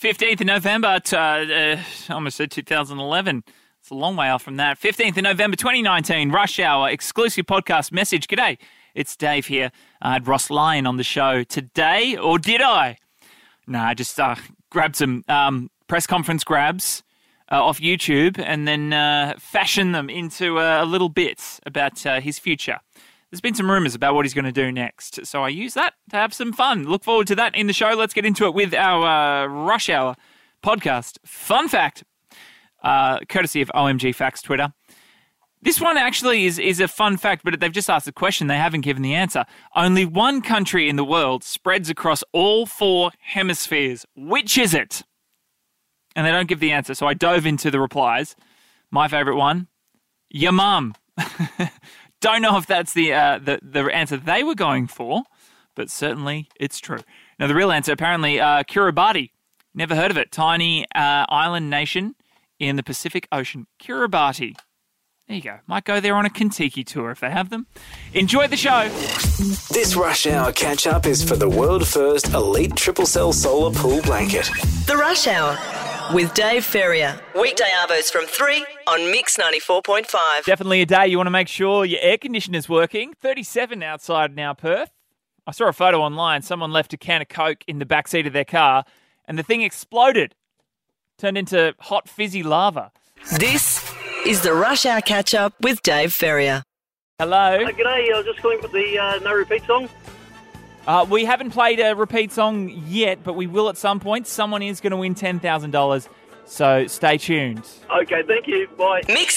15th of November, I almost said 2011. It's a long way off from that. 15th of November 2019, Rush Hour, exclusive podcast message. G'day, it's Dave here. I had Ross Lyon on the show today, or did I? No, I just grabbed some press conference grabs off YouTube and then fashioned them into a little bit about his future. There's been some rumours about what he's going to do next, so I use that to have some fun. Look forward to that in the show. Let's get into it with our Rush Hour podcast. Fun fact, courtesy of OMG Facts Twitter. This one actually is a fun fact, but they've just asked a question. They haven't given the answer. Only one country in the world spreads across all 4 hemispheres. Which is it? And they don't give the answer, so I dove into the replies. My favourite one, your mum. Don't know if that's the answer they were going for, but certainly it's true. Now, the real answer, apparently, Kiribati. Never heard of it. Tiny island nation in the Pacific Ocean. Kiribati. There you go. Might go there on a Kentucky tour if they have them. Enjoy the show. This Rush Hour catch-up is for the world-first elite triple cell solar pool blanket. The Rush Hour with Dave Ferrier. Weekday arvos from 3 on Mix 94.5. Definitely a day you want to make sure your air conditioner's working. 37 outside now, Perth. I saw a photo online. Someone left a can of Coke in the backseat of their car and the thing exploded. Turned into hot fizzy lava. This is the Rush Hour catch-up with Dave Ferrier. Hello. G'day, I was just calling for the No Repeat song. We haven't played a repeat song yet, but we will at some point. Someone is going to win $10,000, so stay tuned. Okay, thank you. Bye. Mix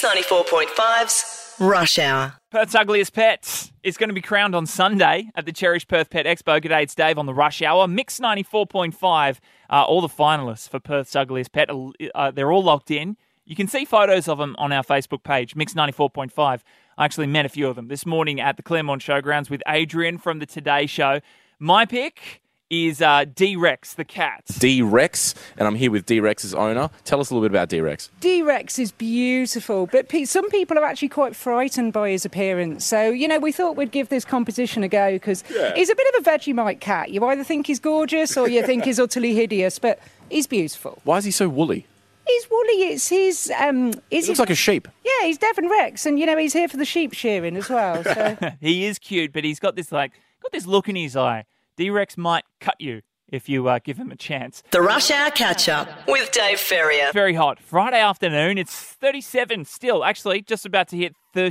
94.5's Rush Hour. Perth's Ugliest Pet is going to be crowned on Sunday at the Cherish Perth Pet Expo. G'day, it's Dave on the Rush Hour. Mix 94.5, all the finalists for Perth's Ugliest Pet, they're all locked in. You can see photos of them on our Facebook page, Mix 94.5. I actually met a few of them this morning at the Claremont Showgrounds with Adrian from the Today Show. My pick is D-Rex, the cat. D-Rex, and I'm here with D-Rex's owner. Tell us a little bit about D-Rex. D-Rex is beautiful, but some people are actually quite frightened by his appearance. So, we thought we'd give this competition a go because he's a bit of a Vegemite cat. You either think he's gorgeous or you think he's utterly hideous, but he's beautiful. Why is he so woolly? He's woolly. It's his... He looks like a sheep. Yeah, he's Devon Rex, and, he's here for the sheep shearing as well. So. He is cute, but he's got this look in his eye. D-Rex might cut you if you give him a chance. The Rush Hour catch-up with Dave Ferrier. Very hot. Friday afternoon, it's 37 still. Actually, just about to hit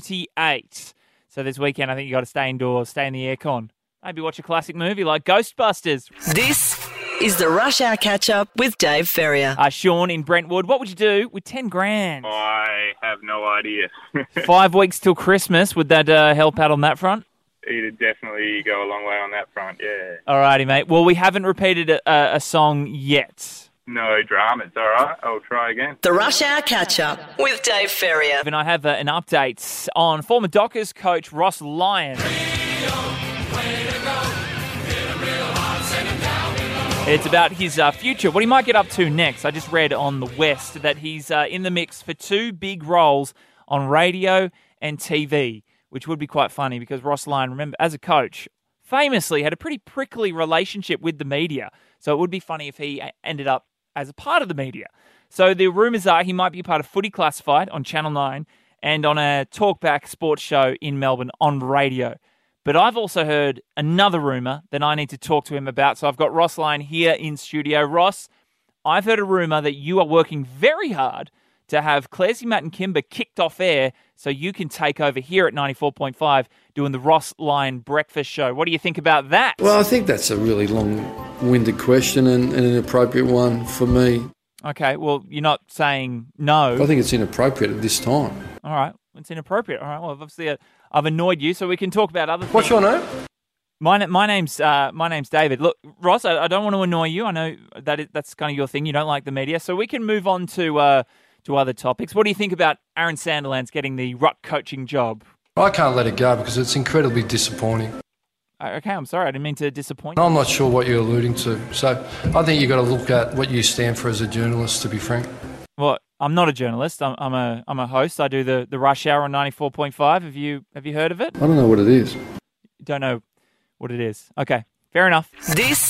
38. So this weekend, I think you got to stay indoors, stay in the aircon. Maybe watch a classic movie like Ghostbusters. This is the Rush Hour catch-up with Dave Ferrier. Sean in Brentwood, what would you do with 10 grand? I have no idea. 5 weeks till Christmas. Would that help out on that front? It'd definitely go a long way on that front, yeah. All righty, mate. Well, we haven't repeated a song yet. No dramas, all right. I'll try again. The Rush Hour catch-up with Dave Ferrier. And I have an update on former Dockers coach Ross Lyon. It's about his future, what he might get up to next. I just read on the West that he's in the mix for 2 big roles on radio and TV, which would be quite funny because Ross Lyon, remember, as a coach, famously had a pretty prickly relationship with the media. So it would be funny if he ended up as a part of the media. So the rumours are he might be part of Footy Classified on Channel 9 and on a talkback sports show in Melbourne on radio. But I've also heard another rumour that I need to talk to him about. So I've got Ross Lyon here in studio. Ross, I've heard a rumour that you are working very hard to have Clarsey, Matt and Kimber kicked off air so you can take over here at 94.5 doing the Ross Lyon Breakfast Show. What do you think about that? Well, I think that's a really long-winded question and an appropriate one for me. Okay, well, you're not saying no. I think it's inappropriate at this time. All right, it's inappropriate. All right, well, obviously I've annoyed you, so we can talk about other things. What's your name? My name's David. Look, Ross, I don't want to annoy you. I know that's kind of your thing. You don't like the media, so we can move on to other topics. What do you think about Aaron Sandilands getting the ruck coaching job? I can't let it go because it's incredibly disappointing. Okay, I'm sorry. I didn't mean to disappoint you. I'm not sure what you're alluding to. So I think you've got to look at what you stand for as a journalist, to be frank. Well, I'm not a journalist. I'm a host. I do the Rush Hour on 94.5. Have you heard of it? I don't know what it is. Don't know what it is. Okay, fair enough. This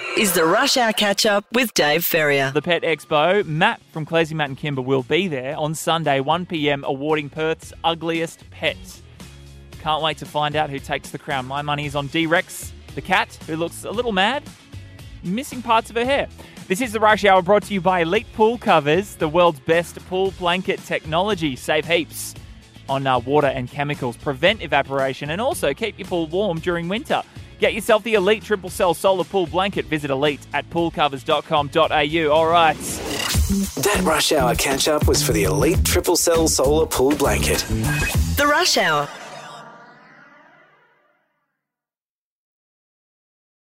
is the Rush Hour Catch-Up with Dave Ferrier. The Pet Expo. Matt from Clazy Matt and Kimber will be there on Sunday, 1 p.m, awarding Perth's ugliest pets. Can't wait to find out who takes the crown. My money is on D-Rex, the cat, who looks a little mad, missing parts of her hair. This is the Rush Hour, brought to you by Elite Pool Covers, the world's best pool blanket technology. Save heaps on water and chemicals, prevent evaporation, and also keep your pool warm during winter. Get yourself the Elite Triple Cell Solar Pool Blanket. Visit elite at poolcovers.com.au. All right. That Rush Hour catch-up was for the Elite Triple Cell Solar Pool Blanket. The Rush Hour